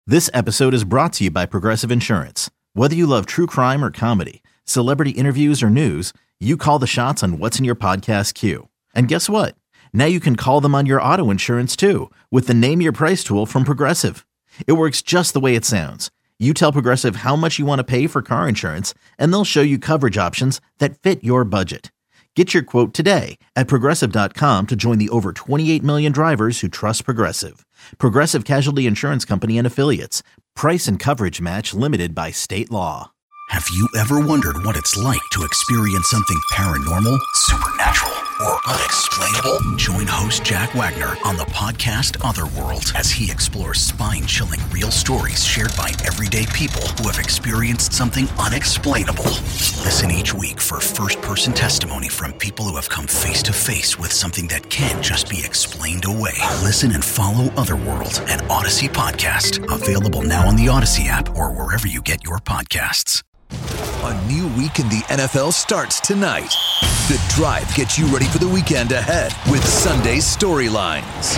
This episode is brought to you by Progressive Insurance. Whether you love true crime or comedy, celebrity interviews or news, you call the shots on what's in your podcast queue. And guess what? Now you can call them on your auto insurance too with the Name Your Price tool from Progressive. It works just the way it sounds. You tell Progressive how much you want to pay for car insurance, and they'll show you coverage options that fit your budget. Get your quote today at Progressive.com to join the over 28 million drivers who trust Progressive. Progressive Casualty Insurance Company and Affiliates. Price and coverage match limited by state law. Have you ever wondered what it's like to experience something paranormal, supernatural, or unexplainable? Join host Jack Wagner on the podcast Otherworld as he explores spine-chilling real stories shared by everyday people who have experienced something unexplainable. Listen each week for first-person testimony from people who have come face-to-face with something that can't just be explained away. Listen and follow Otherworld, an Odyssey podcast. Available now on the Odyssey app or wherever you get your podcasts. A new week in the NFL starts tonight. The Drive gets you ready for the weekend ahead with Sunday's storylines.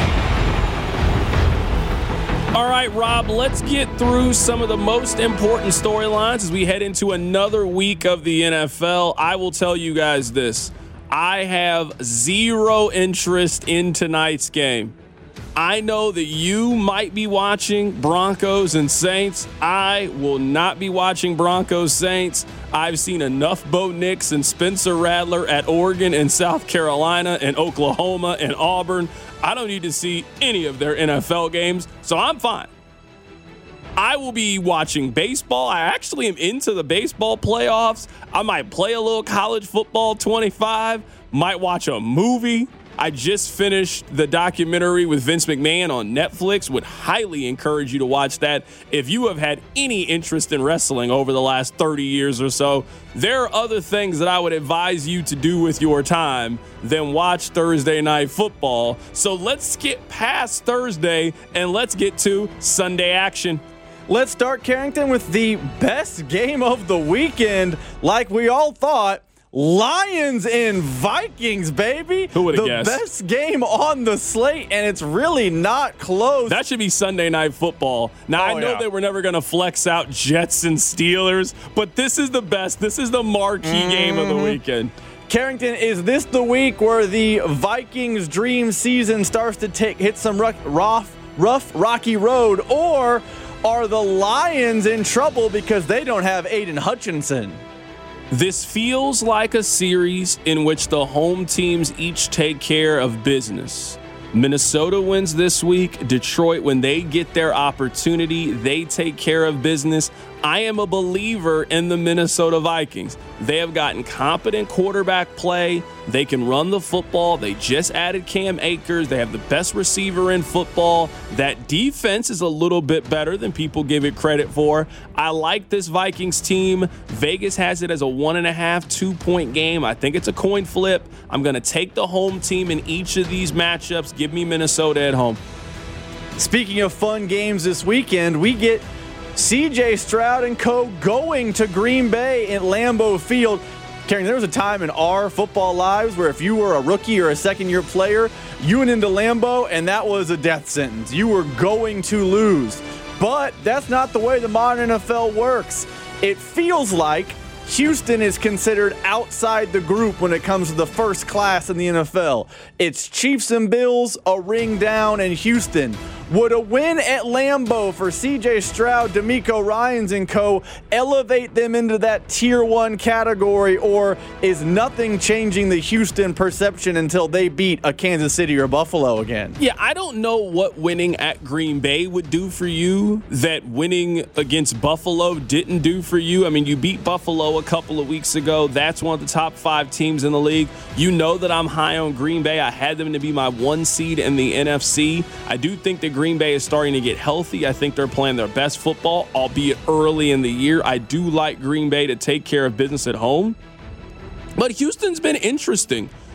All right, Rob, let's get through some of the most important storylines as we head into another week of the NFL. I will tell you guys this. I have zero interest in tonight's game. I know that you might be watching Broncos and Saints. I will not be watching Broncos Saints. I've seen enough Bo Nix and Spencer Rattler at Oregon and South Carolina and Oklahoma and Auburn. I don't need to see any of their NFL games, so I'm fine. I will be watching baseball. I actually am into the baseball playoffs. I might play a little college football 25, might watch a movie. I just finished the documentary with Vince McMahon on Netflix. Would highly encourage you to watch that if you have had any interest in wrestling over the last 30 years or so. There are other things that I would advise you to do with your time than watch Thursday Night Football. So let's skip past Thursday and let's get to Sunday action. Let's start, Carrington, with the best game of the weekend, like we all thought. Lions and Vikings, baby. Who would have guessed? The best game on the slate, and it's really not close. That should be Sunday Night Football. Now, I know they were never going to flex out Jets and Steelers, but this is the best. This is the marquee game of the weekend. Carrington, is this the week where the Vikings' dream season starts to hit some rough, rocky road, or are the Lions in trouble because they don't have Aiden Hutchinson? This feels like a series in which the home teams each take care of business. Minnesota wins this week. Detroit, when they get their opportunity, they take care of business. I am a believer in the Minnesota Vikings. They have gotten competent quarterback play. They can run the football. They just added Cam Akers. They have the best receiver in football. That defense is a little bit better than people give it credit for. I like this Vikings team. Vegas has it as a 1.5, 2-point game. I think it's a coin flip. I'm going to take the home team in each of these matchups. Give me Minnesota at home. Speaking of fun games this weekend, we get C.J. Stroud and co. going to Green Bay at Lambeau Field. Karen, there was a time in our football lives where if you were a rookie or a second-year player, you went into Lambeau and that was a death sentence. You were going to lose. But that's not the way the modern NFL works. It feels like Houston is considered outside the group when it comes to the first class in the NFL. It's Chiefs and Bills, a ring down, and Houston. Would a win at Lambeau for C.J. Stroud, DeMeco Ryans and co. elevate them into that Tier 1 category, or is nothing changing the Houston perception until they beat a Kansas City or Buffalo again? Yeah, I don't know what winning at Green Bay would do for you that winning against Buffalo didn't do for you. I mean, you beat Buffalo a couple of weeks ago. That's one of the top 5 teams in the league. You know that I'm high on Green Bay. I had them to be my 1 seed in the NFC. I do think that Green Bay is starting to get healthy. I think they're playing their best football, albeit early in the year. I do like Green Bay to take care of business at home. But Houston's been interesting.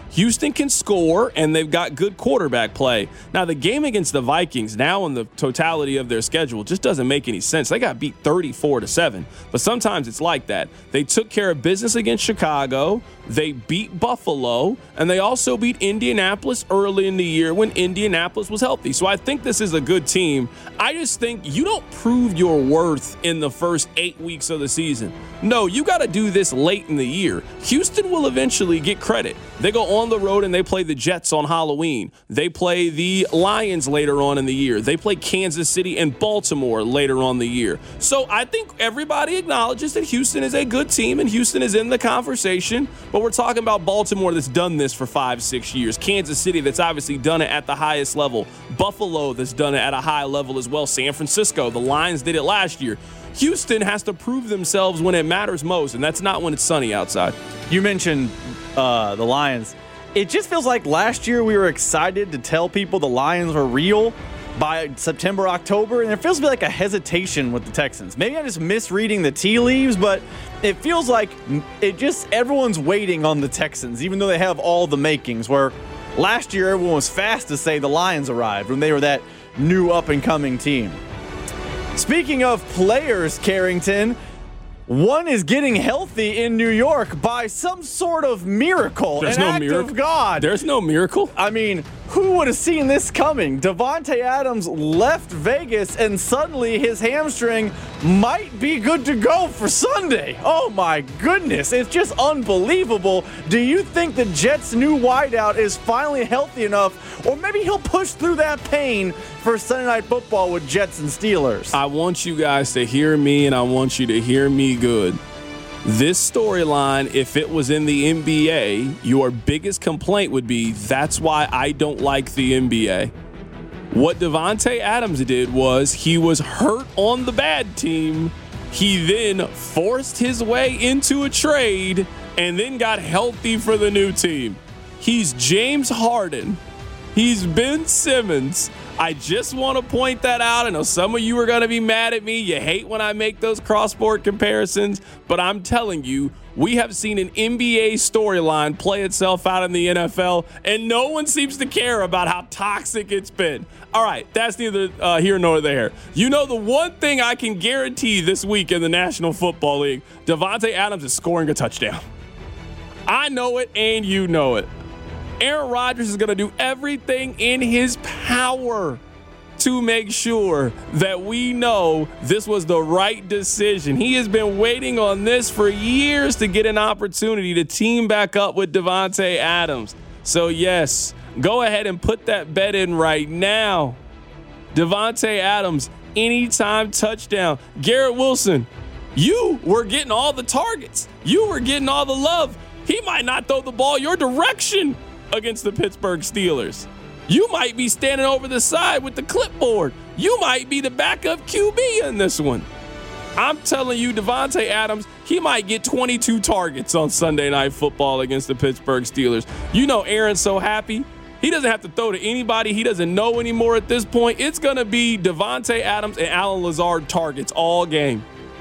Houston can score, and they've got good quarterback play. Now, the game against the Vikings, now in the totality of their schedule, just doesn't make any sense. They got beat 34-7, but sometimes it's like that. They took care of business against Chicago. They beat Buffalo, and they also beat Indianapolis early in the year when Indianapolis was healthy. So I think this is a good team. I just think you don't prove your worth in the first 8 weeks of the season. No, you got to do this late in the year. Houston will eventually get credit. They go on the road and they play the Jets on Halloween. They play the Lions later on in the year. They play Kansas City and Baltimore later on the year. So I think everybody acknowledges that Houston is a good team and Houston is in the conversation. But we're talking about Baltimore that's done this for 5-6 years. Kansas City that's obviously done it at the highest level. Buffalo that's done it at a high level as well. San Francisco, the Lions did it last year. Houston has to prove themselves when it matters most, and that's not when it's sunny outside. You mentioned the Lions. It just feels like last year we were excited to tell people the Lions were real by September, October, and it feels to be like a hesitation with the Texans. Maybe I'm just misreading the tea leaves, but it feels like everyone's waiting on the Texans, even though they have all the makings, where last year everyone was fast to say the Lions arrived when they were that new up-and-coming team. Speaking of players, Carrington, one is getting healthy in New York by some sort of miracle. There's an no act miracle. of God. There's no miracle. I mean, who would have seen this coming? Davante Adams left Vegas, and suddenly his hamstring might be good to go for Sunday. Oh, my goodness. It's just unbelievable. Do you think the Jets' new wideout is finally healthy enough, or maybe he'll push through that pain for Sunday Night Football with Jets and Steelers? I want you guys to hear me, and I want you to hear me good. This storyline, if it was in the NBA, your biggest complaint would be, that's why I don't like the NBA. What Davante Adams did was he was hurt on the bad team. He then forced his way into a trade and then got healthy for the new team. He's James Harden. He's Ben Simmons. I just want to point that out. I know some of you are going to be mad at me. You hate when I make those cross-sport comparisons, but I'm telling you, we have seen an NBA storyline play itself out in the NFL, and no one seems to care about how toxic it's been. All right, that's neither here nor there. You know the one thing I can guarantee this week in the National Football League, Davante Adams is scoring a touchdown. I know it, and you know it. Aaron Rodgers is going to do everything in his power to make sure that we know this was the right decision. He has been waiting on this for years to get an opportunity to team back up with Davante Adams. So, yes, go ahead and put that bet in right now. Davante Adams, anytime touchdown. Garrett Wilson, you were getting all the targets. You were getting all the love. He might not throw the ball your direction against the Pittsburgh Steelers. You might be standing over the side with the clipboard. You might be the backup QB in this one. I'm telling you, Davante Adams, he might get 22 targets on Sunday Night Football against the Pittsburgh Steelers. You know Aaron's so happy. He doesn't have to throw to anybody he doesn't know anymore at this point. It's going to be Davante Adams and Allen Lazard targets all game.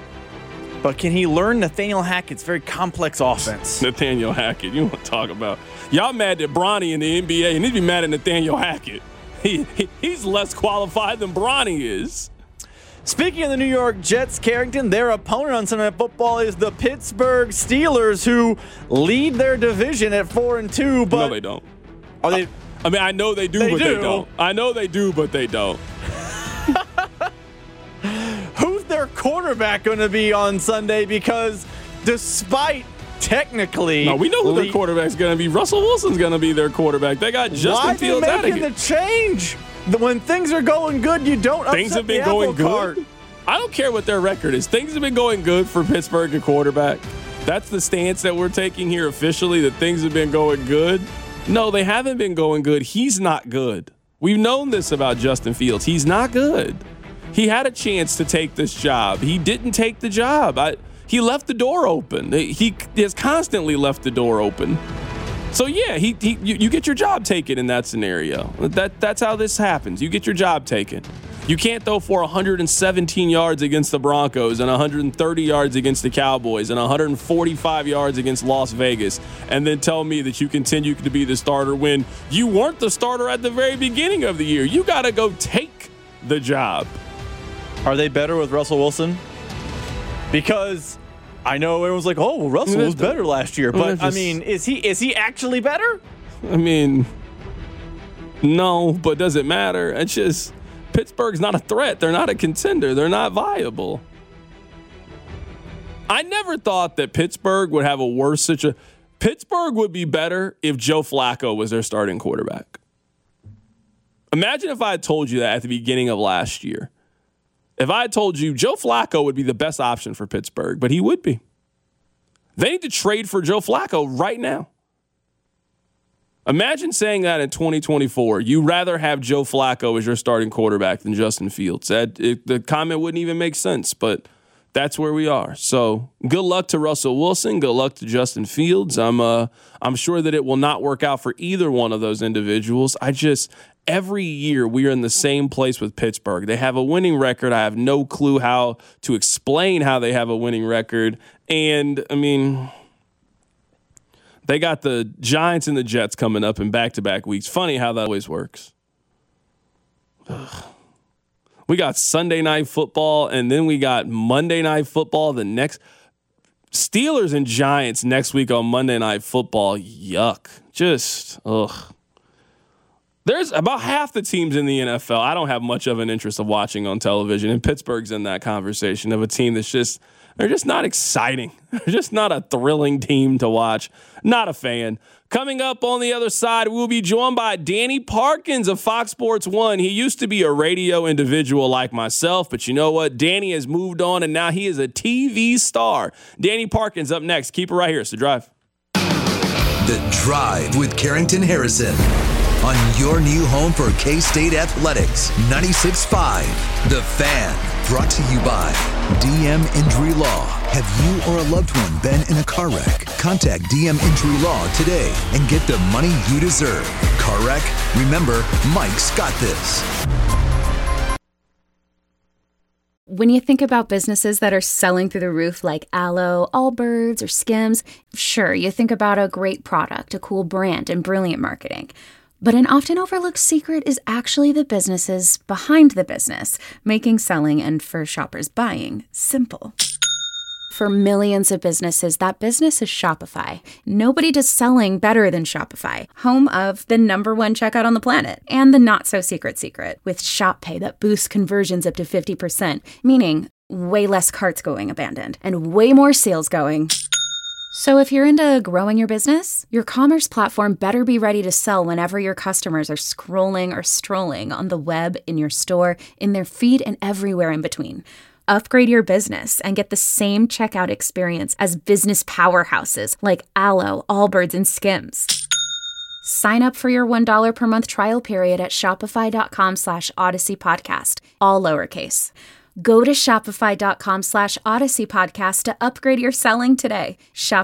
But can he learn Nathaniel Hackett's very complex offense? Nathaniel Hackett, you want to talk about. Y'all mad at Bronny in the NBA, and he'd be mad at Nathaniel Hackett. He's less qualified than Bronny is. Speaking of the New York Jets, Carrington, their opponent on Sunday Night Football is the Pittsburgh Steelers, who lead their division at 4-2. But no, they don't. Are they? I mean, I know they do, but they don't. I know they do, but they don't. Who's their quarterback going to be on Sunday? Because despite technically, no, we know who their quarterback's going to be. Russell Wilson's going to be their quarterback. They got Justin Fields out of here. Why are they making the change? When things are going good, you don't. Things have been going good. I don't care what their record is. Things have been going good for Pittsburgh at quarterback. That's the stance that we're taking here officially, that things have been going good. No, they haven't been going good. He's not good. We've known this about Justin Fields. He's not good. He had a chance to take this job. He didn't take the job. He left the door open. He has constantly left the door open. So, yeah, you get your job taken in that scenario. That's how this happens. You get your job taken. You can't throw for 117 yards against the Broncos and 130 yards against the Cowboys and 145 yards against Las Vegas and then tell me that you continue to be the starter when you weren't the starter at the very beginning of the year. You got to go take the job. Are they better with Russell Wilson? Because I know everyone's like, oh, well, Russell was better last year. But, I mean, is he actually better? I mean, no, but does it matter? It's just Pittsburgh's not a threat. They're not a contender. They're not viable. I never thought that Pittsburgh would have a worse situation. Pittsburgh would be better if Joe Flacco was their starting quarterback. Imagine if I had told you that at the beginning of last year. If I had told you Joe Flacco would be the best option for Pittsburgh, but he would be. They need to trade for Joe Flacco right now. Imagine saying that in 2024. You'd rather have Joe Flacco as your starting quarterback than Justin Fields. The comment wouldn't even make sense, but that's where we are. So good luck to Russell Wilson. Good luck to Justin Fields. I'm sure that it will not work out for either one of those individuals. Every year we are in the same place with Pittsburgh. They have a winning record. I have no clue how to explain how they have a winning record. And, I mean, they got the Giants and the Jets coming up in back-to-back weeks. Funny how that always works. Ugh. We got Sunday Night Football, and then we got Monday Night Football the next. Steelers and Giants next week on Monday Night Football. Yuck. Just, ugh. There's about half the teams in the NFL I don't have much of an interest of watching on television, and Pittsburgh's in that conversation of a team that's they're just not exciting. They're just not a thrilling team to watch. Not a fan. Coming up on the other side, we'll be joined by Danny Parkins of Fox Sports 1. He used to be a radio individual like myself, but you know what? Danny has moved on, and now he is a TV star. Danny Parkins up next. Keep it right here. It's The Drive. The Drive with Carrington Harrison on your new home for K-State Athletics, 96.5 The Fan. Brought to you by DM Injury Law. Have you or a loved one been in a car wreck? Contact DM Injury Law today and get the money you deserve. Car wreck? Remember, Mike's got this. When you think about businesses that are selling through the roof like Aloe, Allbirds, or Skims, sure, you think about a great product, a cool brand, and brilliant marketing. But an often overlooked secret is actually the businesses behind the business, making selling and, for shoppers, buying simple. For millions of businesses, that business is Shopify. Nobody does selling better than Shopify, home of the #1 checkout on the planet, and the not-so-secret secret, with Shop Pay that boosts conversions up to 50%, meaning way less carts going abandoned, and way more sales going. So if you're into growing your business, your commerce platform better be ready to sell whenever your customers are scrolling or strolling on the web, in your store, in their feed, and everywhere in between. Upgrade your business and get the same checkout experience as business powerhouses like Aloe, Allbirds, and Skims. Sign up for your $1 per month trial period at shopify.com/Odyssey Podcast, all lowercase. Go to shopify.com/Odyssey Podcast to upgrade your selling today.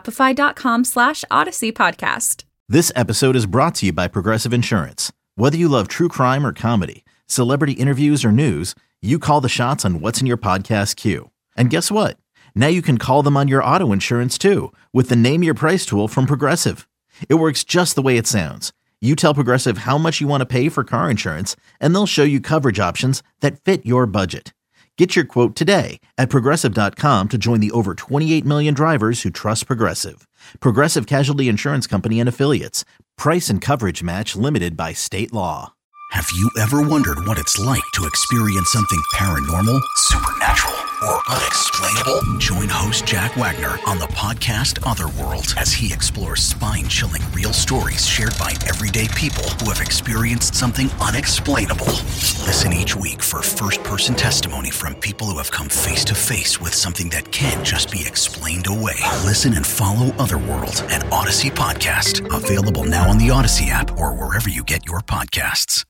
Shopify.com/Odyssey Podcast. This episode is brought to you by Progressive Insurance. Whether you love true crime or comedy, celebrity interviews or news, you call the shots on what's in your podcast queue. And guess what? Now you can call them on your auto insurance too with the Name Your Price tool from Progressive. It works just the way it sounds. You tell Progressive how much you want to pay for car insurance, and they'll show you coverage options that fit your budget. Get your quote today at Progressive.com to join the over 28 million drivers who trust Progressive. Progressive Casualty Insurance Company and Affiliates. Price and coverage match limited by state law. Have you ever wondered what it's like to experience something paranormal, supernatural, or unexplainable? Join host Jack Wagner on the podcast Otherworld as he explores spine-chilling real stories shared by everyday people who have experienced something unexplainable. Listen each week for first-person testimony from people who have come face-to-face with something that can't just be explained away. Listen and follow Otherworld, an Odyssey podcast. Available now on the Odyssey app or wherever you get your podcasts.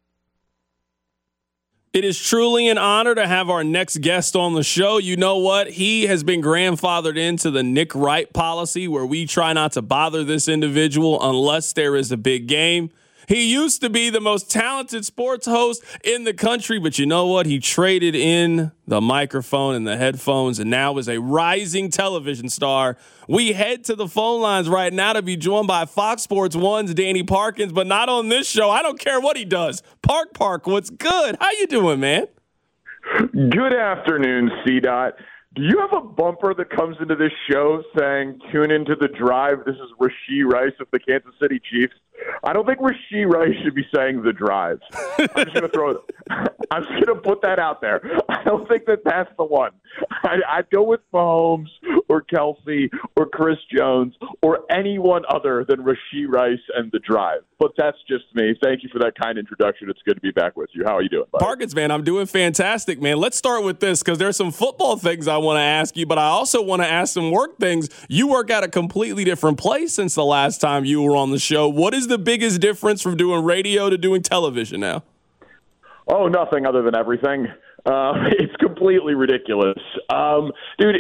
It is truly an honor to have our next guest on the show. You know what? He has been grandfathered into the Nick Wright policy, where we try not to bother this individual unless there is a big game. He used to be the most talented sports host in the country, but you know what? He traded in the microphone and the headphones and now is a rising television star. We head to the phone lines right now to be joined by Fox Sports 1's Danny Parkins, but not on this show. I don't care what he does. Park, what's good? How you doing, man? Good afternoon, C-Dot. Do you have a bumper that comes into this show saying, tune into The Drive? This is Rashee Rice of the Kansas City Chiefs. I don't think Rashee Rice should be saying The Drive. I'm just going to put that out there. I don't think that's the one. I'd go with Mahomes or Kelsey or Chris Jones or anyone other than Rashee Rice and The Drive. But that's just me. Thank you for that kind introduction. It's good to be back with you. How are you doing, buddy? Parkins, man, I'm doing fantastic, man. Let's start with this because there's some football things I want to ask you, but I also want to ask some work things. You work at a completely different place since the last time you were on the show. What is the biggest difference from doing radio to doing television now? Oh, nothing other than everything. It's completely ridiculous. Dude,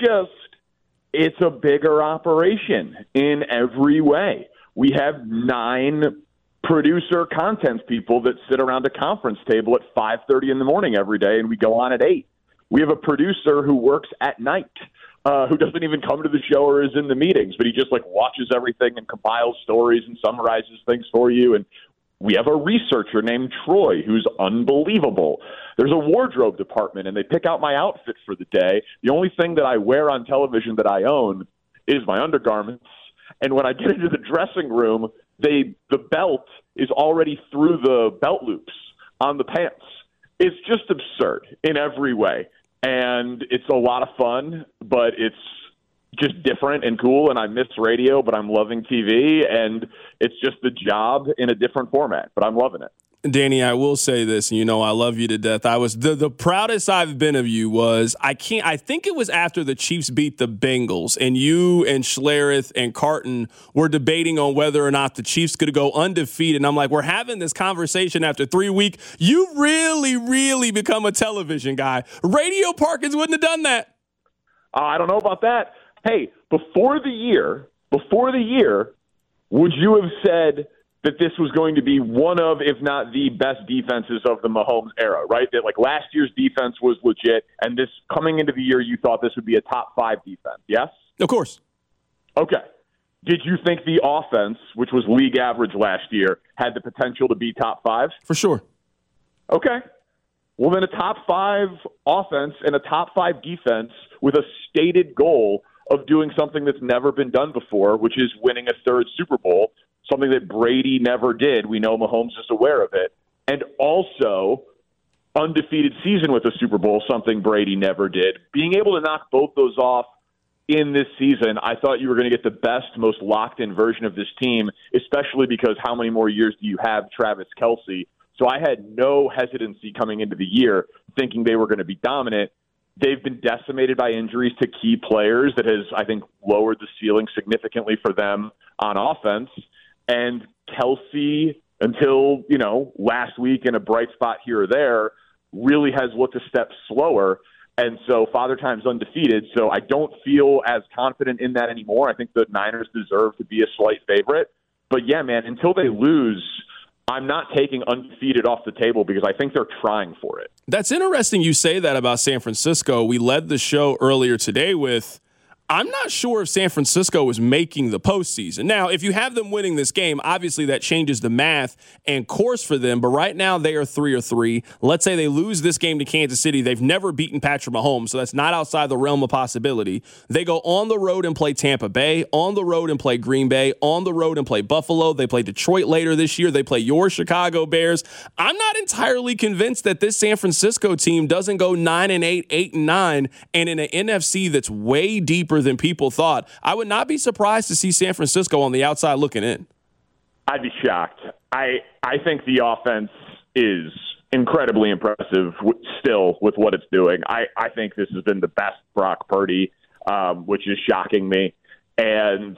it's a bigger operation in every way. We have 9 producer content people that sit around a conference table at 5:30 in the morning every day, and we go on at 8. We have a producer who works at night, who doesn't even come to the show or is in the meetings, but he just watches everything and compiles stories and summarizes things for you. And we have a researcher named Troy who's unbelievable. There's a wardrobe department, and they pick out my outfit for the day. The only thing that I wear on television that I own is my undergarments. And when I get into the dressing room, the belt is already through the belt loops on the pants. It's just absurd in every way. And it's a lot of fun, but it's just different and cool. And I miss radio, but I'm loving TV. And it's just the job in a different format, but I'm loving it. Danny, I will say this, and I love you to death. I was the proudest I've been of you was I think it was after the Chiefs beat the Bengals, and you and Schlereth and Carton were debating on whether or not the Chiefs could go undefeated. And I'm like, we're having this conversation after 3 weeks. You really, really become a television guy. Radio Parkins wouldn't have done that. I don't know about that. Hey, before the year, would you have said that this was going to be one of, if not the best defenses of the Mahomes era, right? That last year's defense was legit, and this coming into the year, you thought this would be a top 5 defense, yes? Of course. Okay. Did you think the offense, which was league average last year, had the potential to be top 5? For sure. Okay. Well, then a top 5 offense and a top 5 defense with a stated goal of doing something that's never been done before, which is winning a 3rd Super Bowl, something that Brady never did. We know Mahomes is aware of it. And also undefeated season with a Super Bowl, something Brady never did. Being able to knock both those off in this season, I thought you were going to get the best, most locked-in version of this team, especially because how many more years do you have Travis Kelce? So I had no hesitancy coming into the year thinking they were going to be dominant. They've been decimated by injuries to key players that has, I think, lowered the ceiling significantly for them on offense. And Kelce, until, last week in a bright spot here or there, really has looked a step slower. And so Father Time's undefeated. So I don't feel as confident in that anymore. I think the Niners deserve to be a slight favorite. But yeah, man, until they lose, I'm not taking undefeated off the table because I think they're trying for it. That's interesting you say that about San Francisco. We led the show earlier today with, I'm not sure if San Francisco is making the postseason. Now, if you have them winning this game, obviously that changes the math and course for them. But right now they are 3-3. Let's say they lose this game to Kansas City. They've never beaten Patrick Mahomes, so that's not outside the realm of possibility. They go on the road and play Tampa Bay, on the road and play Green Bay, on the road and play Buffalo. They play Detroit later this year. They play your Chicago Bears. I'm not entirely convinced that this San Francisco team doesn't go 9-8, 8-9, and in an NFC that's way deeper than people thought. I would not be surprised to see San Francisco on the outside looking in. I'd be shocked. I think the offense is incredibly impressive still with what it's doing. I think this has been the best Brock Purdy, which is shocking me. And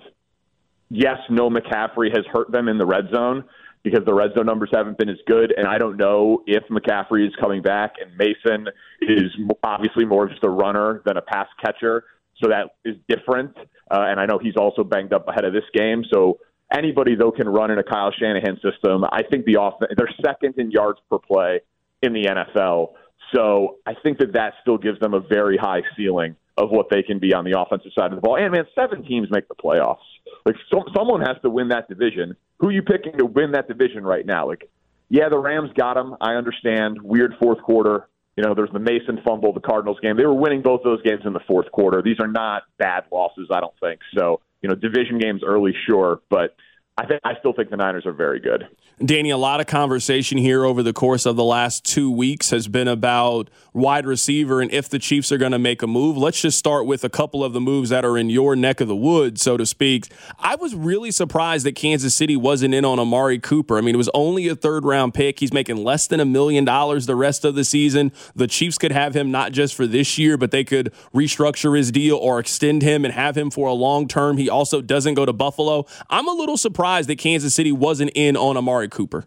yes, no McCaffrey has hurt them in the red zone because the red zone numbers haven't been as good. And I don't know if McCaffrey is coming back, and Mason is obviously more of just a runner than a pass catcher. So that is different. And I know he's also banged up ahead of this game. So anybody, though, can run in a Kyle Shanahan system. I think they're second in yards per play in the NFL. So I think that still gives them a very high ceiling of what they can be on the offensive side of the ball. And, man, 7 teams make the playoffs. Like, someone has to win that division. Who are you picking to win that division right now? Like, yeah, the Rams got them. I understand. Weird fourth quarter. There's the Mason fumble, the Cardinals game. They were winning both those games in the fourth quarter. These are not bad losses, I don't think. So, division games early, sure, but I still think the Niners are very good. Danny, a lot of conversation here over the course of the last 2 weeks has been about wide receiver and if the Chiefs are going to make a move. Let's just start with a couple of the moves that are in your neck of the woods, so to speak. I was really surprised that Kansas City wasn't in on Amari Cooper. I mean, it was only a third-round pick. He's making less than $1 million the rest of the season. The Chiefs could have him not just for this year, but they could restructure his deal or extend him and have him for a long term. He also doesn't go to Buffalo. I'm a little surprised that Kansas City wasn't in on Amari Cooper.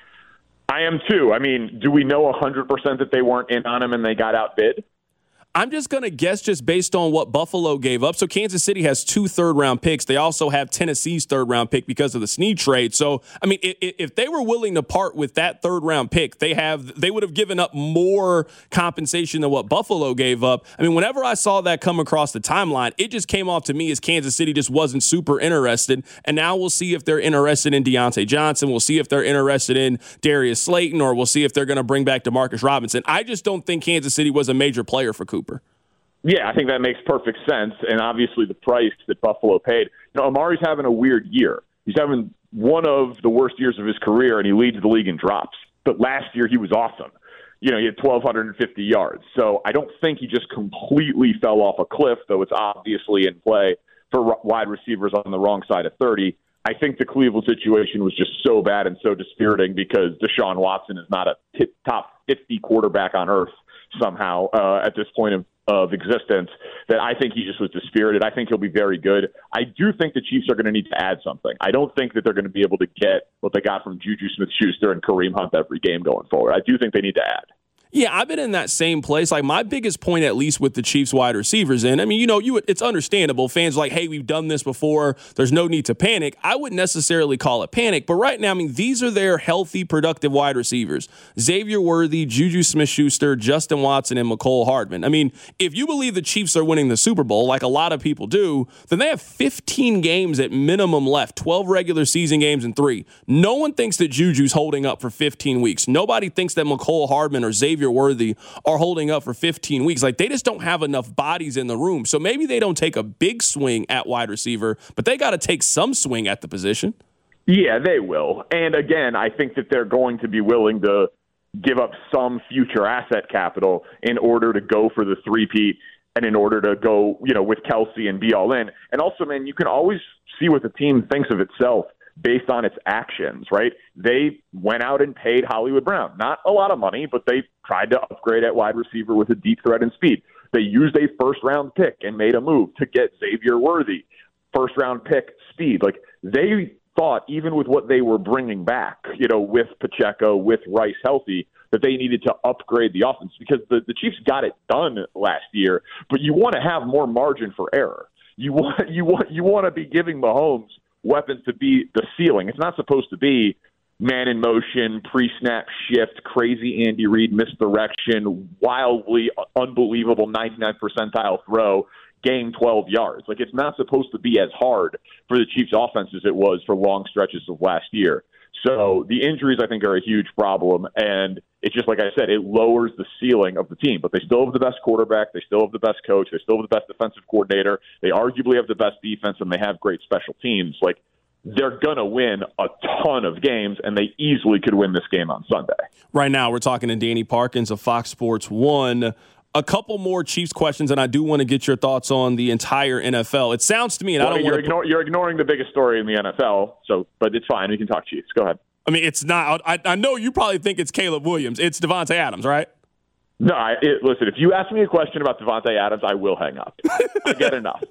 I am too. I mean, do we know 100% that they weren't in on him and they got outbid? I'm just going to guess just based on what Buffalo gave up. So Kansas City has 2 third-round picks. They also have Tennessee's third-round pick because of the Snead trade. So, I mean, if they were willing to part with that third-round pick, they would have given up more compensation than what Buffalo gave up. I mean, whenever I saw that come across the timeline, it just came off to me as Kansas City just wasn't super interested. And now we'll see if they're interested in Deontay Johnson. We'll see if they're interested in Darius Slayton, or we'll see if they're going to bring back DeMarcus Robinson. I just don't think Kansas City was a major player for Cooper. Yeah, I think that makes perfect sense, and obviously the price that Buffalo paid. Amari's having a weird year. He's having one of the worst years of his career, and he leads the league in drops. But last year he was awesome. He had 1,250 yards. So I don't think he just completely fell off a cliff, though it's obviously in play for wide receivers on the wrong side of 30. I think the Cleveland situation was just so bad and so dispiriting because Deshaun Watson is not a top 50 quarterback on earth somehow at this point of existence, that I think he just was dispirited. I think he'll be very good. I do think the Chiefs are going to need to add something. I don't think that they're going to be able to get what they got from Juju Smith-Schuster and Kareem Hunt every game going forward. I do think they need to add. Yeah, I've been in that same place. Like, my biggest point, at least with the Chiefs wide receivers, and I mean, it's understandable. Fans are like, hey, we've done this before. There's no need to panic. I wouldn't necessarily call it panic, but right now, I mean, these are their healthy, productive wide receivers. Xavier Worthy, Juju Smith-Schuster, Justin Watson, and Mecole Hardman. I mean, if you believe the Chiefs are winning the Super Bowl, like a lot of people do, then they have 15 games at minimum left, 12 regular season games and 3. No one thinks that Juju's holding up for 15 weeks. Nobody thinks that Mecole Hardman or Xavier Worthy are holding up for 15 weeks. Like, they just don't have enough bodies in the room. So maybe they don't take a big swing at wide receiver, but they got to take some swing at the position. Yeah, they will. And again, I think that they're going to be willing to give up some future asset capital in order to go for the three-peat and in order to go, with Kelsey and be all in. And also, man, you can always see what the team thinks of itself based on its actions, right? They went out and paid Hollywood Brown. Not a lot of money, but they tried to upgrade at wide receiver with a deep threat and speed. They used a first-round pick and made a move to get Xavier Worthy. First-round pick, speed. Like, they thought, even with what they were bringing back, with Pacheco, with Rice healthy, that they needed to upgrade the offense because the Chiefs got it done last year, but you want to have more margin for error. You want to be giving Mahomes weapons to be the ceiling. It's not supposed to be man in motion, pre-snap shift, crazy Andy Reid misdirection, wildly unbelievable 99th percentile throw, gain 12 yards. Like, it's not supposed to be as hard for the Chiefs offense as it was for long stretches of last year. So the injuries, I think, are a huge problem, and it's just like I said, it lowers the ceiling of the team. But they still have the best quarterback, they still have the best coach, they still have the best defensive coordinator, they arguably have the best defense, and they have great special teams. Like, they're going to win a ton of games, and they easily could win this game on Sunday. Right now, we're talking to Danny Parkins of Fox Sports 1. A couple more Chiefs questions, and I do want to get your thoughts on the entire NFL. It sounds to me, and you're ignoring the biggest story in the NFL, but it's fine. We can talk Chiefs. Go ahead. I mean, it's not. I know you probably think it's Caleb Williams. It's Davante Adams, right? No, listen, if you ask me a question about Davante Adams, I will hang up. I get enough.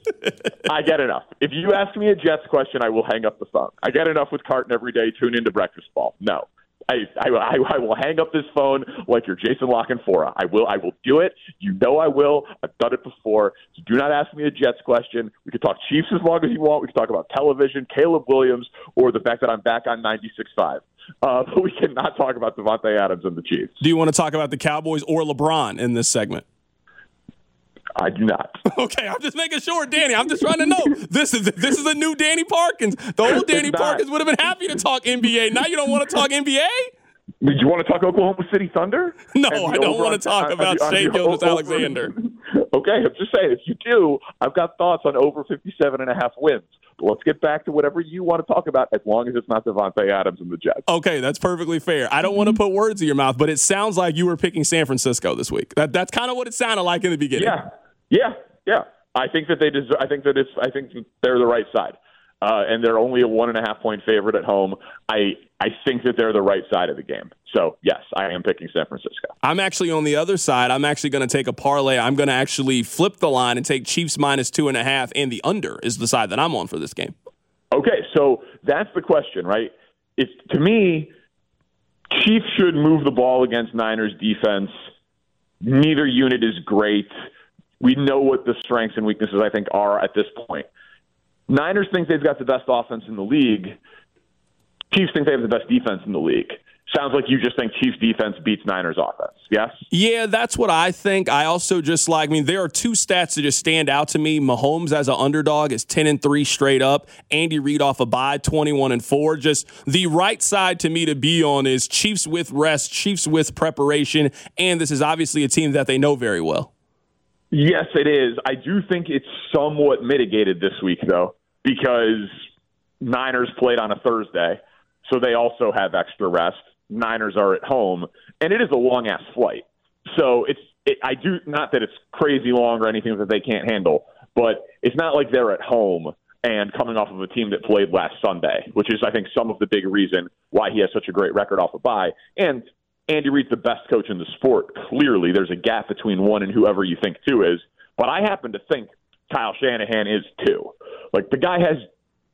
If you ask me a Jets question, I will hang up the phone. I get enough with Carton every day. Tune into Breakfast Ball. No. I will hang up this phone like you're Jason La Canfora. I will do it. You know I will. I've done it before. So do not ask me a Jets question. We could talk Chiefs as long as you want. We could talk about television, Caleb Williams, or the fact that I'm back on 96.5. But we cannot talk about Davante Adams and the Chiefs. Do you want to talk about the Cowboys or LeBron in this segment? I do not. Okay, I'm just making sure, Danny. I'm just trying to know. This is a new Danny Parkins. The old Danny Parkins would have been happy to talk NBA. Now you don't want to talk NBA? Do you want to talk Oklahoma City Thunder? No, I don't want to talk about Shai Gilgeous-Alexander. Okay, I'm just saying, if you do, I've got thoughts on over 57.5 wins. But let's get back to whatever you want to talk about, as long as it's not Davante Adams and the Jets. Okay, that's perfectly fair. I don't want to put words in your mouth, but it sounds like you were picking San Francisco this week. That's kind of what it sounded like in the beginning. Yeah. I think that they deserve. I think they're the right side, and they're only a 1.5 point favorite at home. I think that they're the right side of the game. So yes, I am picking San Francisco. I'm actually on the other side. I'm actually going to take a parlay. I'm going to actually flip the line and take Chiefs -2.5, and the under is the side that I'm on for this game. Okay, so that's the question, right? To me, Chiefs should move the ball against Niners defense. Neither unit is great. We know what the strengths and weaknesses, I think, are at this point. Niners think they've got the best offense in the league. Chiefs think they have the best defense in the league. Sounds like you just think Chiefs defense beats Niners offense, yes? Yeah, that's what I think. I also just there are two stats that just stand out to me. Mahomes as an underdog is 10-3 straight up. Andy Reid off a bye, 21-4. Just the right side to me to be on is Chiefs with rest, Chiefs with preparation, and this is obviously a team that they know very well. Yes, it is. I do think it's somewhat mitigated this week, though, because Niners played on a Thursday, so they also have extra rest. Niners are at home, and it is a long-ass flight. So I do not that it's crazy long or anything that they can't handle, but it's not like they're at home and coming off of a team that played last Sunday, which is, I think, some of the big reason why he has such a great record off a bye. And Andy Reid's the best coach in the sport. Clearly, there's a gap between one and whoever you think two is. But I happen to think Kyle Shanahan is two. Like, the guy had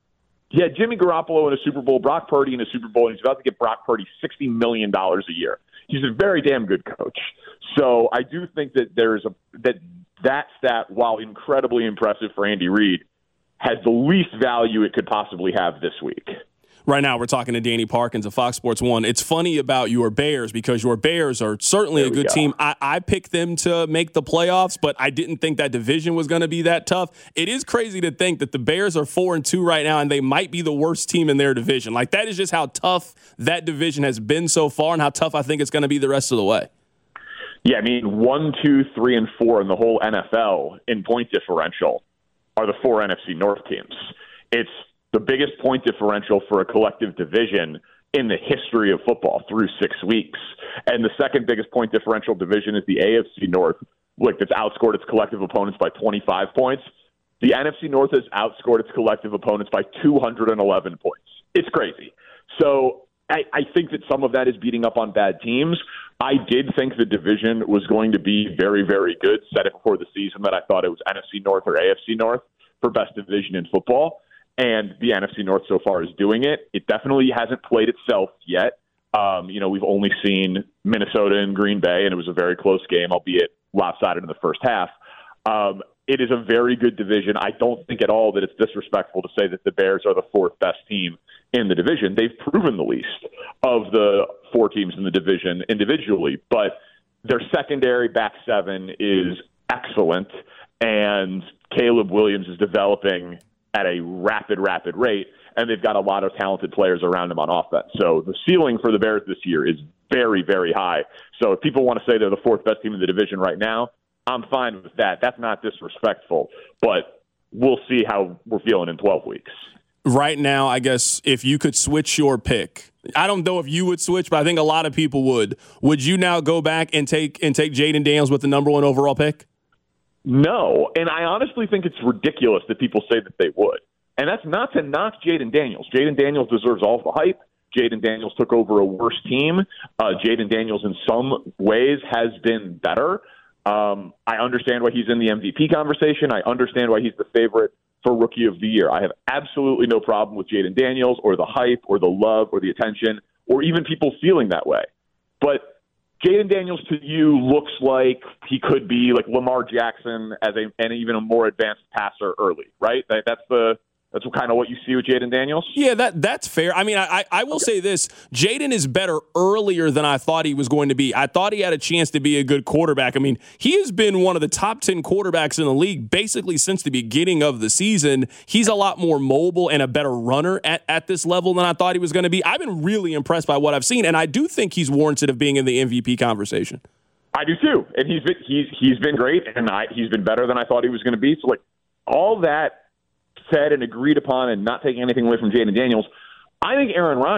Jimmy Garoppolo in a Super Bowl, Brock Purdy in a Super Bowl, and he's about to get Brock Purdy $60 million a year. He's a very damn good coach. So I do think that that stat, while incredibly impressive for Andy Reid, has the least value it could possibly have this week. Right now, we're talking to Danny Parkins of Fox Sports 1. It's funny about your Bears because your Bears are certainly a good team. I picked them to make the playoffs, but I didn't think that division was going to be that tough. It is crazy to think that the Bears are 4-2 right now, and they might be the worst team in their division. Like, that is just how tough that division has been so far and how tough I think it's going to be the rest of the way. Yeah, I mean, 1, 2, 3, and 4 in the whole NFL in point differential are the 4 NFC North teams. It's the biggest point differential for a collective division in the history of football through 6 weeks. And the second biggest point differential division is the AFC North, that's outscored its collective opponents by 25 points. The NFC North has outscored its collective opponents by 211 points. It's crazy. So I think that some of that is beating up on bad teams. I did think the division was going to be very, very good. Said it before the season that I thought it was NFC North or AFC North for best division in football. And the NFC North so far is doing it. It definitely hasn't played itself yet. We've only seen Minnesota and Green Bay, and it was a very close game, albeit lopsided in the first half. It is a very good division. I don't think at all that it's disrespectful to say that the Bears are the fourth best team in the division. They've proven the least of the 4 teams in the division individually, but their secondary back 7 is excellent, and Caleb Williams is developing at a rapid rate, and they've got a lot of talented players around him on offense. So the ceiling for the Bears this year is very, very high. So if people want to say they're the 4th best team in the division right now, I'm fine with that. That's not disrespectful, but we'll see how we're feeling in 12 weeks. Right now, I guess if you could switch your pick, I don't know if you would switch, but I think a lot of people would. Would you now go back and take Jayden Daniels with the number 1 overall pick? No, and I honestly think it's ridiculous that people say that they would. And that's not to knock Jayden Daniels. Jayden Daniels deserves all the hype. Jayden Daniels took over a worse team. Jayden Daniels in some ways has been better. I understand why he's in the MVP conversation. I understand why he's the favorite for Rookie of the Year. I have absolutely no problem with Jayden Daniels or the hype or the love or the attention. or even people feeling that way. But Jayden Daniels to you looks like he could be like Lamar Jackson and even a more advanced passer early, right? That's kind of what you see with Jayden Daniels? Yeah, that's fair. I mean, I will say this. Jayden is better earlier than I thought he was going to be. I thought he had a chance to be a good quarterback. I mean, he has been one of the top 10 quarterbacks in the league basically since the beginning of the season. He's a lot more mobile and a better runner at this level than I thought he was going to be. I've been really impressed by what I've seen, and I do think he's warranted of being in the MVP conversation. I do too. And he's been great, and he's been better than I thought he was going to be. So, like, all that said and agreed upon and not taking anything away from Jayden Daniels, I think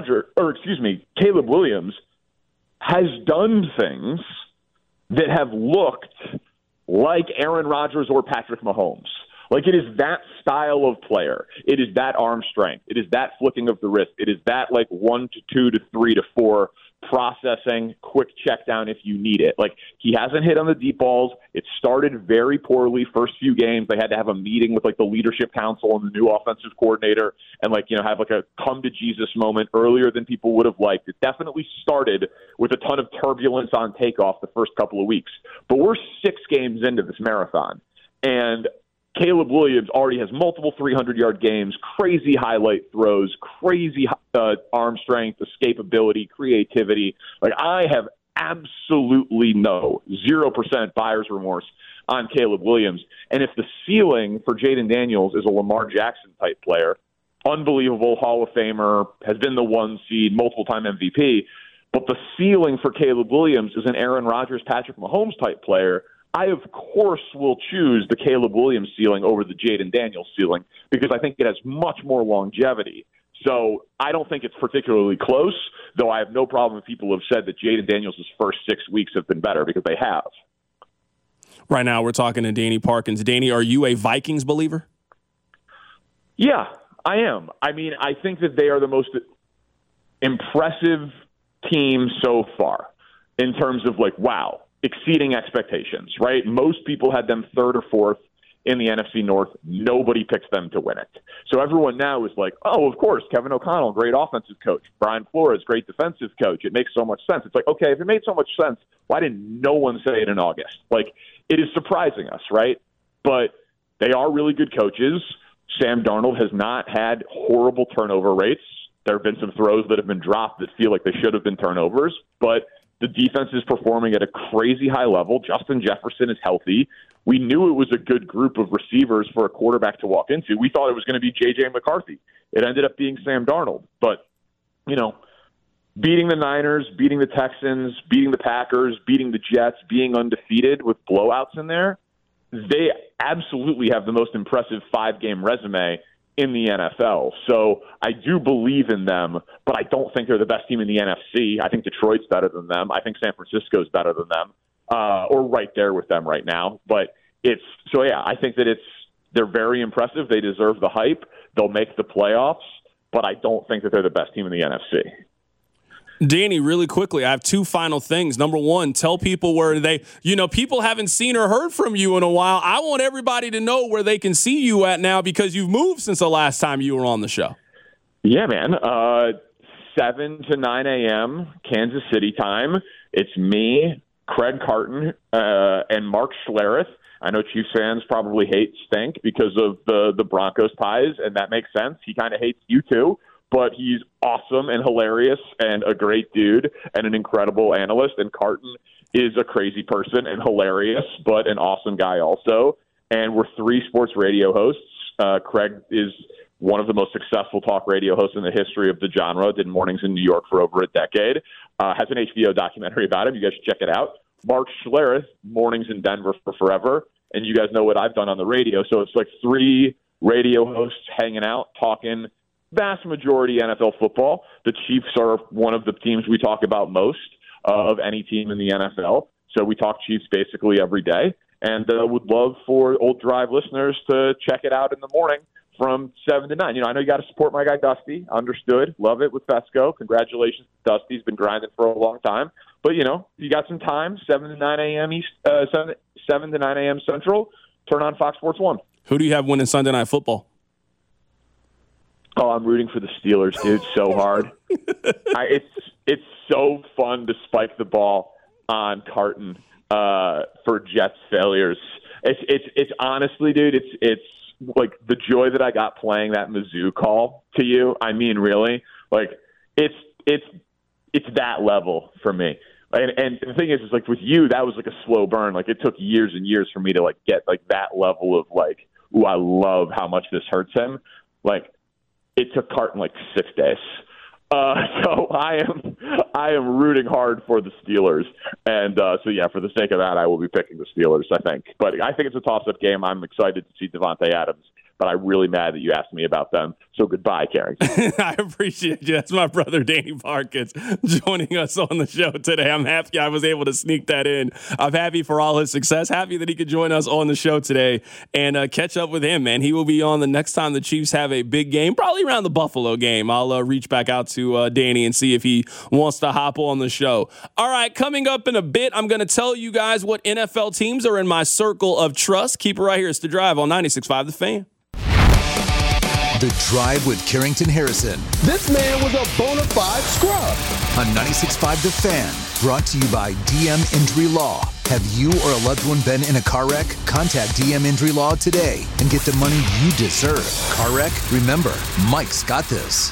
Caleb Williams has done things that have looked like Aaron Rodgers or Patrick Mahomes. Like, it is that style of player. It is that arm strength. It is that flicking of the wrist. It is that, like, 1 to 2 to 3 to 4 processing, quick check down if you need it. Like, he hasn't hit on the deep balls. It started very poorly first few games. They had to have a meeting with, like, the leadership council and the new offensive coordinator and, like, you know, have, like, a come to Jesus moment earlier than people would have liked. It definitely started with a ton of turbulence on takeoff the first couple of weeks. But we're 6 games into this marathon, and Caleb Williams already has multiple 300-yard games, crazy highlight throws, crazy arm strength, escapability, creativity. Like, I have absolutely 0% buyer's remorse on Caleb Williams. And if the ceiling for Jayden Daniels is a Lamar Jackson-type player, unbelievable Hall of Famer, has been the 1 seed, multiple-time MVP, but the ceiling for Caleb Williams is an Aaron Rodgers, Patrick Mahomes-type player, I, of course, will choose the Caleb Williams ceiling over the Jayden Daniels ceiling because I think it has much more longevity. So I don't think it's particularly close, though I have no problem if people have said that Jayden Daniels' first 6 weeks have been better because they have. Right now we're talking to Danny Parkins. Danny, are you a Vikings believer? Yeah, I am. I mean, I think that they are the most impressive team so far in terms of, like, wow, exceeding expectations, right? Most people had them 3rd or 4th in the NFC North. Nobody picks them to win it. So everyone now is like, oh, of course, Kevin O'Connell, great offensive coach. Brian Flores, great defensive coach. It makes so much sense. It's like, okay, if it made so much sense, why didn't no one say it in August? Like, it is surprising us, right? But they are really good coaches. Sam Darnold has not had horrible turnover rates. There have been some throws that have been dropped that feel like they should have been turnovers, but the defense is performing at a crazy high level. Justin Jefferson is healthy. We knew it was a good group of receivers for a quarterback to walk into. We thought it was going to be J.J. McCarthy. It ended up being Sam Darnold. But, you know, beating the Niners, beating the Texans, beating the Packers, beating the Jets, being undefeated with blowouts in there, they absolutely have the most impressive 5-game resume in the NFL. So I do believe in them, but I don't think they're the best team in the NFC. I think Detroit's better than them. I think San Francisco's better than them, or right there with them right now. But I think that they're very impressive. They deserve the hype. They'll make the playoffs, but I don't think that they're the best team in the NFC. Danny, really quickly, I have 2 final things. Number 1, tell people where people haven't seen or heard from you in a while. I want everybody to know where they can see you at now because you've moved since the last time you were on the show. Yeah, man. 7 to 9 a.m. Kansas City time. It's me, Craig Carton, and Mark Schlereth. I know Chiefs fans probably hate Stink because of the Broncos ties, and that makes sense. He kind of hates you too. But he's awesome and hilarious and a great dude and an incredible analyst. And Carton is a crazy person and hilarious, but an awesome guy also. And we're 3 sports radio hosts. Craig is one of the most successful talk radio hosts in the history of the genre, did mornings in New York for over a decade, has an HBO documentary about him. You guys should check it out. Mark Schlereth, mornings in Denver for forever. And you guys know what I've done on the radio. So it's like 3 radio hosts hanging out, talking vast majority NFL football. The Chiefs are one of the teams we talk about most of any team in the NFL. So we talk Chiefs basically every day, and would love for Old Drive listeners to check it out in the morning from 7 to 9. You know, I know you got to support my guy Dusty. Understood. Love it with Fesco. Congratulations to Dusty. He's been grinding for a long time. But, you know, you got some time, 7 to 9 a.m. East, 7 to 9 a.m. Central, turn on Fox Sports 1. Who do you have winning Sunday Night Football? Oh, I'm rooting for the Steelers, dude, so hard. It's so fun to spike the ball on Carton for Jets failures. It's honestly, dude, it's like the joy that I got playing that Mizzou call to you. I mean, really, like it's that level for me. And the thing is like with you, that was like a slow burn. Like it took years and years for me to like get like that level of like, ooh, I love how much this hurts him. Like it took Carton like 6 days. So I am rooting hard for the Steelers. And so, yeah, for the sake of that, I will be picking the Steelers, I think. But I think it's a toss-up game. I'm excited to see Devontae Adams, but I'm really mad that you asked me about them. So goodbye, Carrington. I appreciate you. That's my brother, Danny Parkins, joining us on the show today. I'm happy I was able to sneak that in. I'm happy for all his success. Happy that he could join us on the show today and catch up with him, man. He will be on the next time the Chiefs have a big game, probably around the Buffalo game. I'll reach back out to Danny and see if he wants to hop on the show. All right, coming up in a bit, I'm going to tell you guys what NFL teams are in my circle of trust. Keep it right here. It's The Drive on 96.5 The Fan. The Drive with Carrington Harrison. This man was a bona fide scrub. On 96.5 The Fan, brought to you by DM Injury Law. Have you or a loved one been in a car wreck? Contact DM Injury Law today and get the money you deserve. Car wreck? Remember, Mike's got this.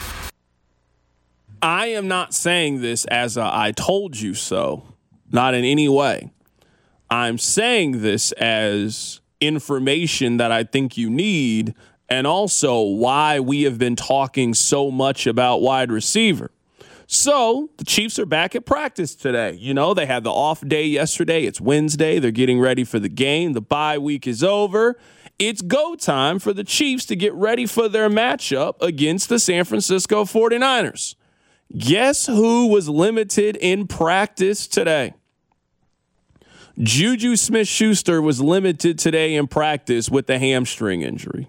I am not saying this as a I told you so. Not in any way. I'm saying this as information that I think you need, and also why we have been talking so much about wide receiver. So the Chiefs are back at practice today. You know, they had the off day yesterday. It's Wednesday. They're getting ready for the game. The bye week is over. It's go time for the Chiefs to get ready for their matchup against the San Francisco 49ers. Guess who was limited in practice today? Juju Smith-Schuster was limited today in practice with the hamstring injury.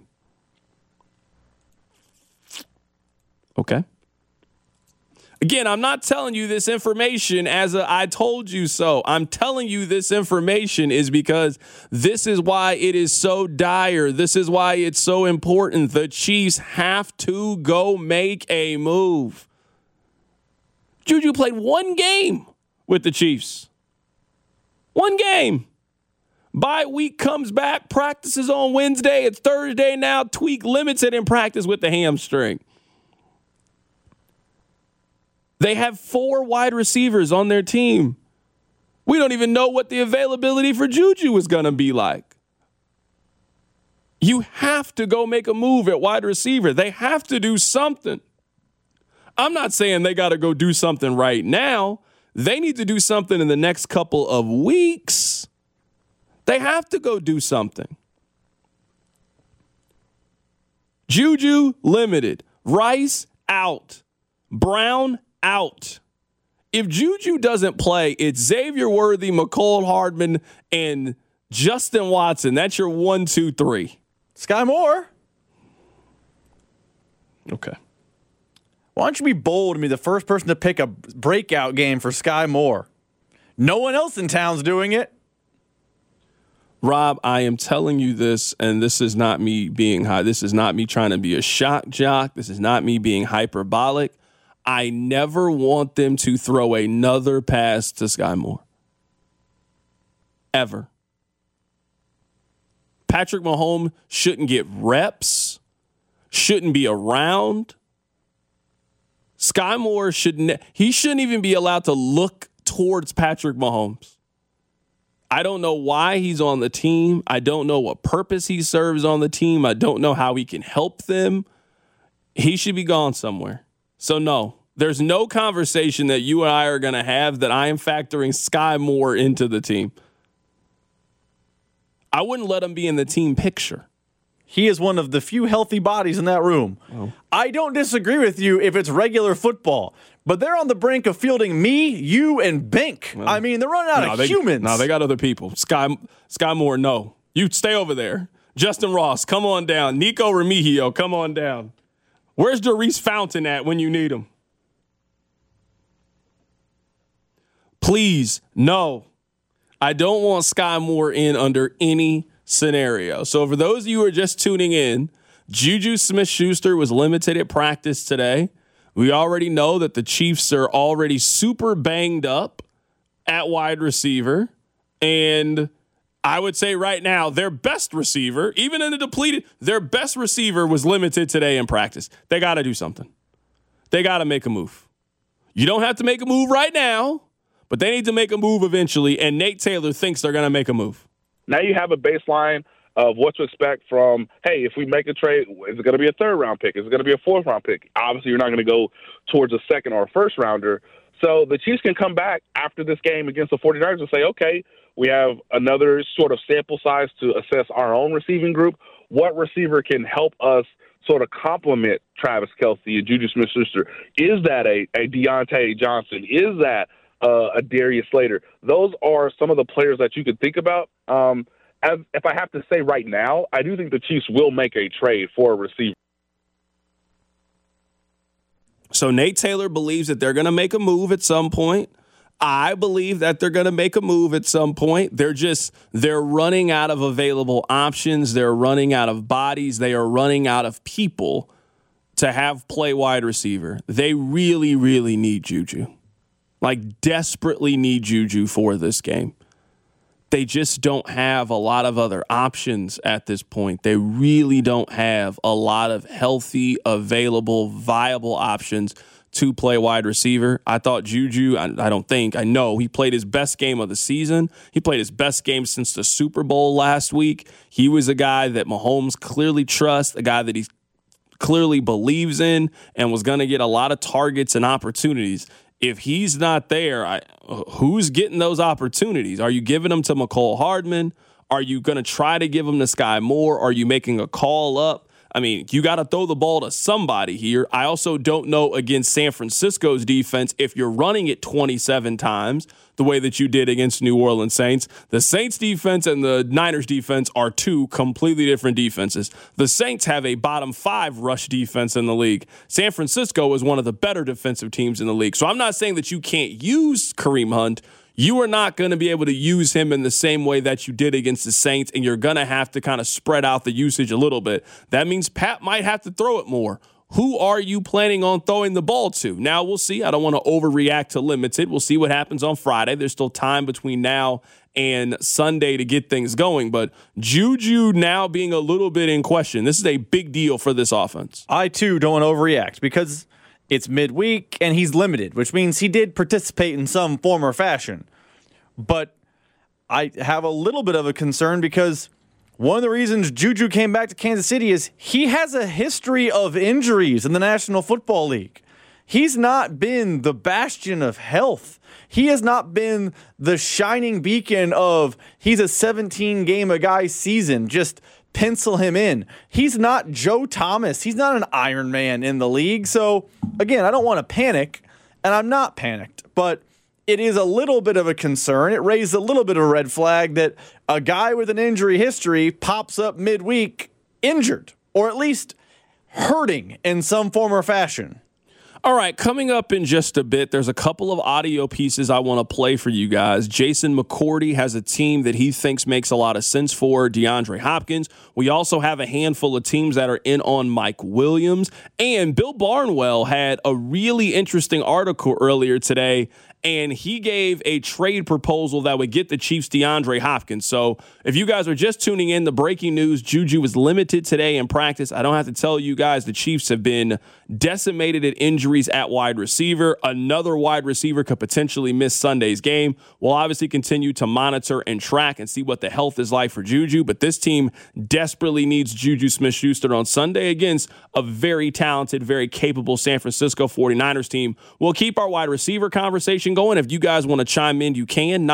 Okay. Again, I'm not telling you this information as a I told you so. I'm telling you this information is because this is why it is so dire. This is why it's so important. The Chiefs have to go make a move. Juju played one game with the Chiefs. One game. Bye week comes back, practices on Wednesday. It's Thursday now. Tweak limited in practice with the hamstring. They have 4 wide receivers on their team. We don't even know what the availability for Juju is going to be like. You have to go make a move at wide receiver. They have to do something. I'm not saying they got to go do something right now. They need to do something in the next couple of weeks. They have to go do something. Juju limited. Rice out. Brown out. If Juju doesn't play, it's Xavier Worthy, McCole Hardman, and Justin Watson. That's your 1, 2, 3. Sky Moore. Okay. Why don't you be bold and be the first person to pick a breakout game for Sky Moore? No one else in town's doing it. Rob, I am telling you this, and this is not me being high. This is not me trying to be a shock jock. This is not me being hyperbolic. I never want them to throw another pass to Sky Moore. Ever. Patrick Mahomes shouldn't get reps, shouldn't be around. Sky Moore shouldn't even be allowed to look towards Patrick Mahomes. I don't know why he's on the team. I don't know what purpose he serves on the team. I don't know how he can help them. He should be gone somewhere. So no, there's no conversation that you and I are going to have that I am factoring Sky Moore into the team. I wouldn't let him be in the team picture. He is one of the few healthy bodies in that room. Oh. I don't disagree with you if it's regular football, but they're on the brink of fielding me, you, and Bink. Well, I mean, they're running out of humans. No, they got other people. Sky Moore, no. You stay over there. Justin Ross, come on down. Nico Remigio, come on down. Where's Doris Fountain at when you need him? Please, no. I don't want Sky Moore in under any scenario. So for those of you who are just tuning in, Juju Smith-Schuster was limited at practice today. We already know that the Chiefs are already super banged up at wide receiver. And I would say right now, their best receiver, even in the depleted, their best receiver was limited today in practice. They got to do something. They got to make a move. You don't have to make a move right now, but they need to make a move eventually, and Nate Taylor thinks they're going to make a move. Now you have a baseline of what to expect from, hey, if we make a trade, is it going to be a third-round pick? Is it going to be a fourth-round pick? Obviously, you're not going to go towards a second or a first-rounder. So the Chiefs can come back after this game against the 49ers and say, okay, we have another sort of sample size to assess our own receiving group. What receiver can help us sort of complement Travis Kelce and Juju Smith-Schuster? Is that a Deontay Johnson? Is that a Darius Slater? Those are some of the players that you could think about. If I have to say right now, I do think the Chiefs will make a trade for a receiver. So Nate Taylor believes that they're going to make a move at some point. I believe that they're going to make a move at some point. They're running out of available options. They're running out of bodies. They are running out of people to have play wide receiver. They really, really need Juju. Like, desperately need Juju for this game. They just don't have a lot of other options at this point. They really don't have a lot of healthy, available, viable options to play wide receiver. I thought Juju, I know he played his best game of the season. He played his best game since the Super Bowl last week. He was a guy that Mahomes clearly trusts, a guy that he clearly believes in, and was going to get a lot of targets and opportunities. If he's not there, who's getting those opportunities? Are you giving them to McCole Hardman? Are you going to try to give them to Sky Moore? Are you making a call up? I mean, you got to throw the ball to somebody here. I also don't know against San Francisco's defense if you're running it 27 times the way that you did against New Orleans Saints. The Saints defense and the Niners defense are two completely different defenses. The Saints have a bottom 5 rush defense in the league. San Francisco is one of the better defensive teams in the league. So I'm not saying that you can't use Kareem Hunt. You are not going to be able to use him in the same way that you did against the Saints, and you're going to have to kind of spread out the usage a little bit. That means Pat might have to throw it more. Who are you planning on throwing the ball to? Now, we'll see. I don't want to overreact to limited. We'll see what happens on Friday. There's still time between now and Sunday to get things going, but Juju now being a little bit in question. This is a big deal for this offense. I, too, don't want to overreact because it's midweek and he's limited, which means he did participate in some form or fashion. But I have a little bit of a concern because one of the reasons Juju came back to Kansas City is he has a history of injuries in the National Football League. He's not been the bastion of health. He has not been the shining beacon of he's a 17-game-a-guy season. Just pencil him in. He's not Joe Thomas. He's not an Iron Man in the league. So, again, I don't want to panic, and I'm not panicked. But it is a little bit of a concern. It raised a little bit of a red flag that a guy with an injury history pops up midweek injured, or at least hurting in some form or fashion. All right, coming up in just a bit, there's a couple of audio pieces I want to play for you guys. Jason McCourty has a team that he thinks makes a lot of sense for DeAndre Hopkins. We also have a handful of teams that are in on Mike Williams. And Bill Barnwell had a really interesting article earlier today, and he gave a trade proposal that would get the Chiefs DeAndre Hopkins. So if you guys are just tuning in, the breaking news, Juju was limited today in practice. I don't have to tell you guys the Chiefs have been decimated at injuries at wide receiver. Another wide receiver could potentially miss Sunday's game. We'll obviously continue to monitor and track and see what the health is like for Juju, but this team desperately needs Juju Smith-Schuster on Sunday against a very talented, very capable San Francisco 49ers team. We'll keep our wide receiver conversation going. If you guys want to chime in, you can.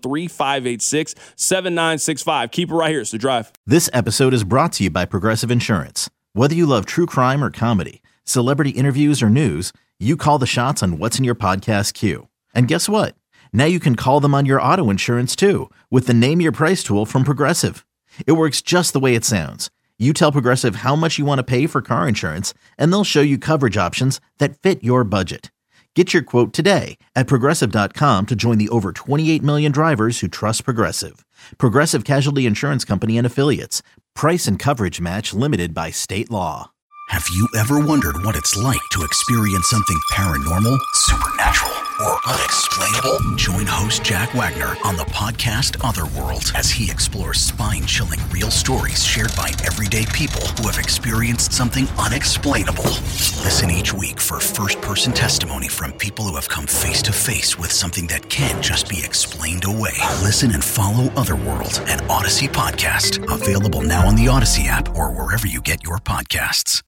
913-586-7965. Keep it right here. It's The Drive. This episode is brought to you by Progressive Insurance. Whether you love true crime or comedy, celebrity interviews or news, you call the shots on what's in your podcast queue. And guess what? Now you can call them on your auto insurance too with the Name Your Price tool from Progressive. It works just the way it sounds. You tell Progressive how much you want to pay for car insurance, and they'll show you coverage options that fit your budget. Get your quote today at Progressive.com to join the over 28 million drivers who trust Progressive. Progressive Casualty Insurance Company and Affiliates. Price and coverage match limited by state law. Have you ever wondered what it's like to experience something paranormal, supernatural, or unexplainable? Join host Jack Wagner on the podcast Otherworld as he explores spine-chilling real stories shared by everyday people who have experienced something unexplainable. Listen each week for first-person testimony from people who have come face-to-face with something that can't just be explained away. Listen and follow Otherworld, an Odyssey podcast, available now on the Odyssey app or wherever you get your podcasts.